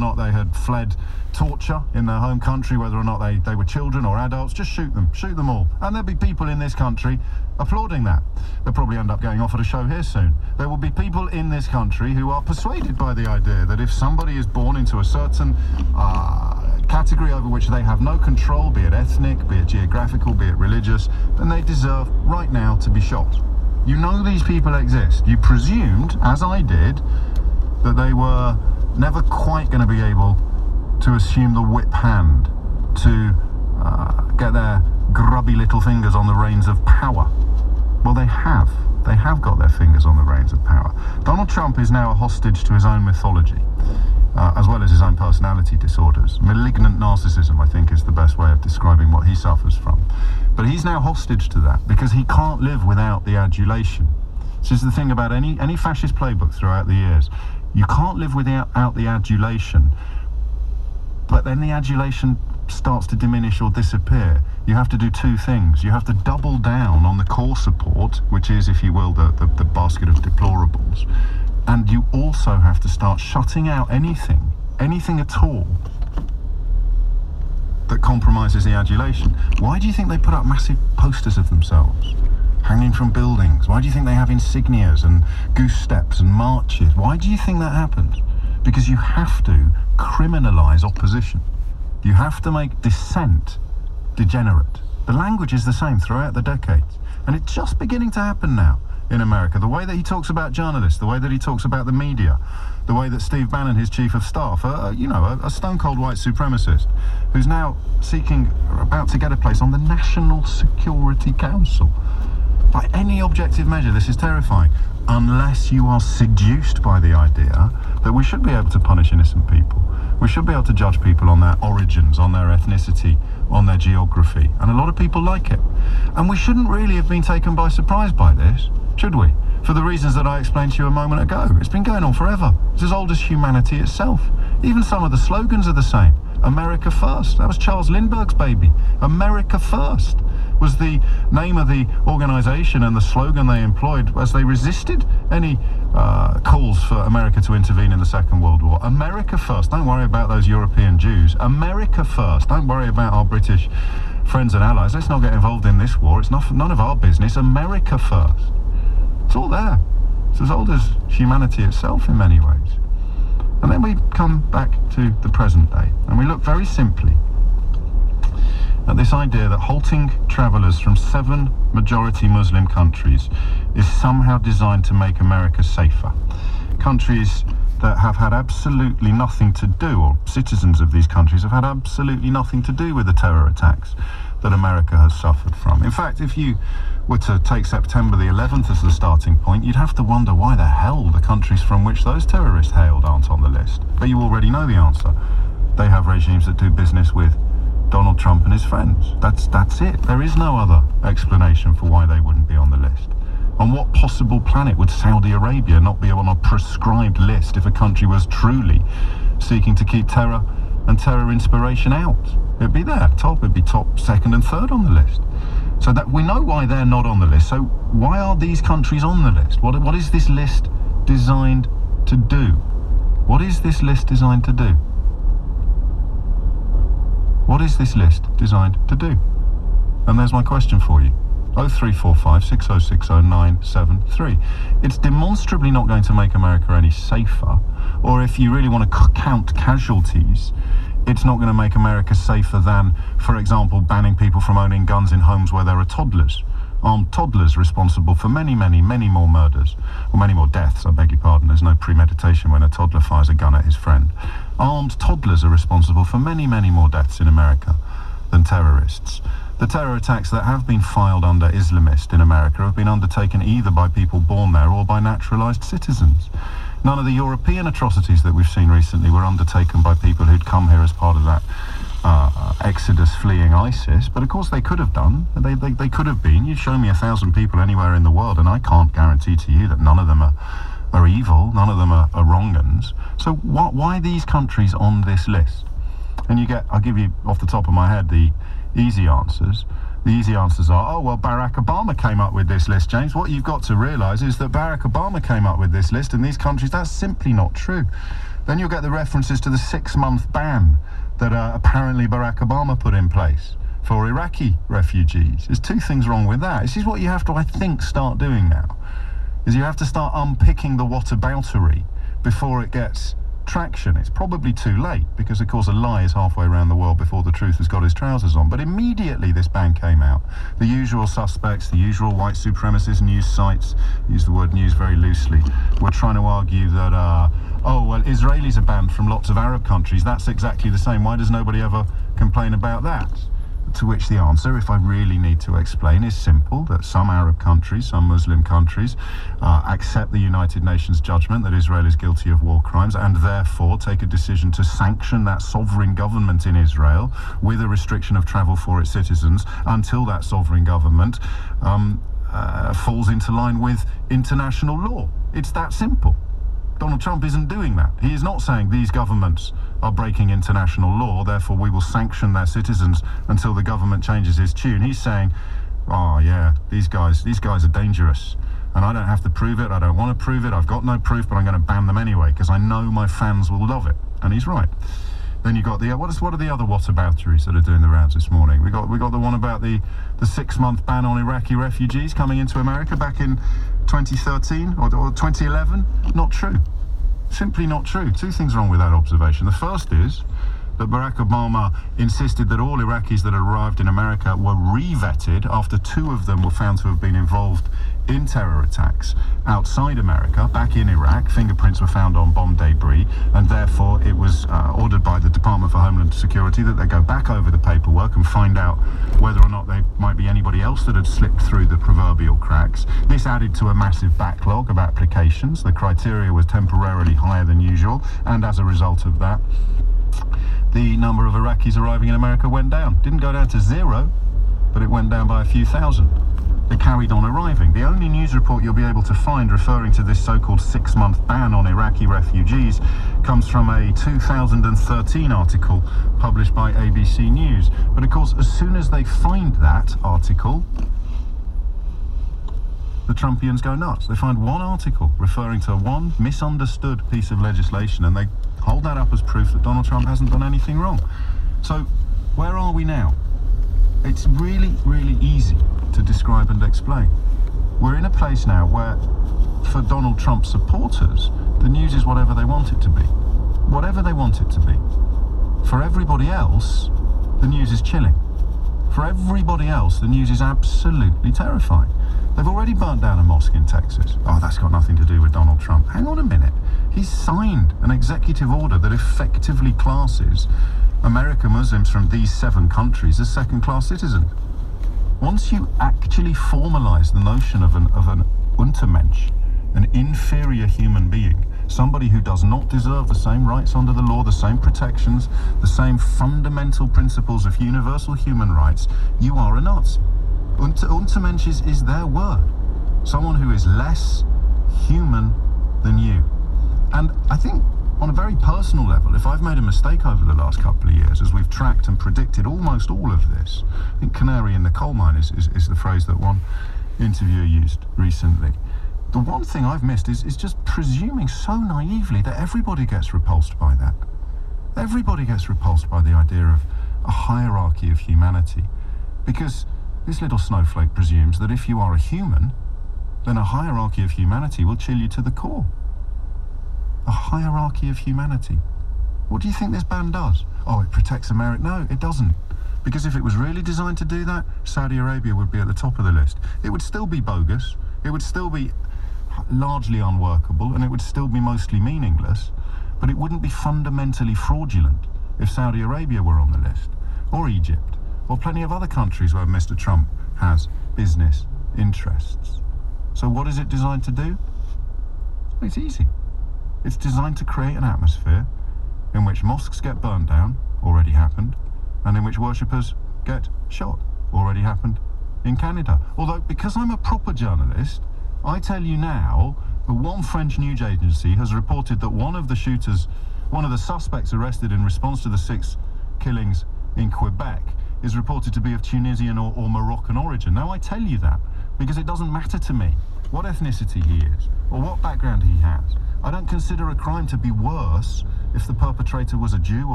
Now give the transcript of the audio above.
not they had fled torture in their home country, whether or not they were children or adults. Just shoot them all. And there'll be people in this country applauding that. They'll probably end up going off at a show here soon. There will be people in this country who are persuaded by the idea that if somebody is born into a certain category over which they have no control, be it ethnic, be it geographical, be it religious, then they deserve right now to be shot. You know these people exist. You presumed, as I did, that they were never quite going to be able to assume the whip hand, to get their grubby little fingers on the reins of power. Well, they have. They have got their fingers on the reins of power. Donald Trump is now a hostage to his own mythology, as well as his own personality disorders. Malignant narcissism, I think, is the best way of describing what he suffers from. But he's now hostage to that because he can't live without the adulation. This is the thing about any fascist playbook throughout the years. You can't live without the adulation, but then the adulation starts to diminish or disappear. You have to do two things. You have to double down on the core support, which is, if you will, the basket of deplorables. And you also have to start shutting out anything at all that compromises the adulation. Why do you think they put up massive posters of themselves hanging from buildings? Why do you think they have insignias and goose steps and marches? Why do you think that happens? Because you have to criminalize opposition. You have to make dissent degenerate. The language is the same throughout the decades, and it's just beginning to happen now in America. The way that he talks about journalists, the way that he talks about the media, the way that Steve Bannon, his chief of staff, a stone-cold white supremacist, who's now about to get a place on the National Security Council. By any objective measure, this is terrifying, unless you are seduced by the idea that we should be able to punish innocent people. We should be able to judge people on their origins, on their ethnicity, on their geography. And a lot of people like it. And we shouldn't really have been taken by surprise by this, should we? For the reasons that I explained to you a moment ago. It's been going on forever. It's as old as humanity itself. Even some of the slogans are the same. America First. That was Charles Lindbergh's baby. America First was the name of the organization and the slogan they employed as they resisted any calls for America to intervene in the Second World War. America First. Don't worry about those European Jews. America First. Don't worry about our British friends and allies. Let's not get involved in this war. It's none of our business. America First. It's all there. It's as old as humanity itself in many ways. And then we come back to the present day, and we look very simply at this idea that halting travellers from 7 majority Muslim countries is somehow designed to make America safer. Countries that have had absolutely nothing to do, or citizens of these countries have had absolutely nothing to do with the terror attacks that America has suffered from. In fact, if you were to take September the 11th as the starting point, you'd have to wonder why the hell the countries from which those terrorists hailed aren't on the list. But you already know the answer. They have regimes that do business with Donald Trump and his friends. That's it. There is no other explanation for why they wouldn't be on the list. On what possible planet would Saudi Arabia not be on a prescribed list if a country was truly seeking to keep terror and terror inspiration out? It'd be there, top. It'd be top, second and third on the list. So that we know why they're not on the list. So why are these countries on the list? What is this list designed to do? What is this list designed to do? What is this list designed to do? And there's my question for you. 0345 6060 973. It's demonstrably not going to make America any safer, or if you really want to count casualties, it's not going to make America safer than, for example, banning people from owning guns in homes where there are toddlers. Armed toddlers responsible for many, many, many more murders, or many more deaths, I beg your pardon. There's no premeditation when a toddler fires a gun at his friend. Armed toddlers are responsible for many, many more deaths in America than terrorists. The terror attacks that have been filed under Islamist in America have been undertaken either by people born there or by naturalized citizens. None of the European atrocities that we've seen recently were undertaken by people who'd come here as part of that exodus fleeing ISIS, but of course they could have done. They could have been. You show me 1,000 people anywhere in the world and I can't guarantee to you that none of them are evil, none of them are wrong uns. So why these countries on this list? And I'll give you off the top of my head the easy answers. The easy answers are, Barack Obama came up with this list, James. What you've got to realise is that Barack Obama came up with this list, and these countries, that's simply not true. Then you'll get the references to the 6-month ban that apparently Barack Obama put in place for Iraqi refugees. There's two things wrong with that. This is what you have to, I think, start doing now, is you have to start unpicking the whataboutery before it gets traction. It's probably too late because, of course, a lie is halfway around the world before the truth has got his trousers on. But immediately this ban came out, the usual suspects, the usual white supremacist news sites, use the word news very loosely, were trying to argue that, oh, well, Israelis are banned from lots of Arab countries. That's exactly the same. Why does nobody ever complain about that? To which the answer, if I really need to explain, is simple, that some Arab countries, some Muslim countries, accept the United Nations judgment that Israel is guilty of war crimes and therefore take a decision to sanction that sovereign government in Israel with a restriction of travel for its citizens until that sovereign government falls into line with international law. It's that simple. Donald Trump isn't doing that. He is not saying these governments are breaking international law, therefore we will sanction their citizens until the government changes its tune. He's saying, oh yeah, these guys are dangerous. And I don't have to prove it, I don't want to prove it, I've got no proof, but I'm going to ban them anyway, because I know my fans will love it. And he's right. Then you got the what are the other whatabouteries that are doing the rounds this morning? We got the one about the 6-month ban on Iraqi refugees coming into America back in 2013 or 2011. Not true. Simply not true. Two things wrong with that observation. The first is that Barack Obama insisted that all Iraqis that had arrived in America were re-vetted after 2 of them were found to have been involved in terror attacks outside America, back in Iraq. Fingerprints were found on bomb debris, and therefore it was ordered by the Department for Homeland Security that they go back over the paperwork and find out whether or not there might be anybody else that had slipped through the proverbial cracks. This added to a massive backlog of applications. The criteria was temporarily higher than usual, and as a result of that, the number of Iraqis arriving in America went down. Didn't go down to 0, but it went down by a few thousand. They carried on arriving. The only news report you'll be able to find referring to this so-called 6-month ban on Iraqi refugees comes from a 2013 article published by ABC News. But of course, as soon as they find that article, the Trumpians go nuts. They find one article referring to one misunderstood piece of legislation and they hold that up as proof that Donald Trump hasn't done anything wrong. So, where are we now? It's really, really easy to describe and explain. We're in a place now where, for Donald Trump supporters, the news is whatever they want it to be. Whatever they want it to be. For everybody else, the news is chilling. For everybody else, the news is absolutely terrifying. They've already burnt down a mosque in Texas. Oh, that's got nothing to do with Donald Trump. Hang on a minute. He's signed an executive order that effectively classes American Muslims from these 7 countries as second-class citizens. Once you actually formalize the notion of an Untermensch, an inferior human being, somebody who does not deserve the same rights under the law, the same protections, the same fundamental principles of universal human rights, you are a Nazi. Untermensch is their word. Someone who is less human than you. And I think on a very personal level, if I've made a mistake over the last couple of years, as we've tracked and predicted almost all of this, I think canary in the coal mine is the phrase that one interviewer used recently. The one thing I've missed is just presuming so naively that everybody gets repulsed by that. Everybody gets repulsed by the idea of a hierarchy of humanity. Because this little snowflake presumes that if you are a human, then a hierarchy of humanity will chill you to the core. A hierarchy of humanity. What do you think this ban does? Oh, it protects America. No, it doesn't. Because if it was really designed to do that, Saudi Arabia would be at the top of the list. It would still be bogus. It would still be largely unworkable, and it would still be mostly meaningless. But it wouldn't be fundamentally fraudulent if Saudi Arabia were on the list, or Egypt, or plenty of other countries where Mr. Trump has business interests. So what is it designed to do? It's easy. It's designed to create an atmosphere in which mosques get burned down, already happened, and in which worshippers get shot, already happened in Canada. Although, because I'm a proper journalist, I tell you now that one French news agency has reported that one of the suspects arrested in response to the 6 killings in Quebec is reported to be of Tunisian or Moroccan origin. Now, I tell you that because it doesn't matter to me what ethnicity he is, or what background he has. I don't consider a crime to be worse if the perpetrator was a Jew or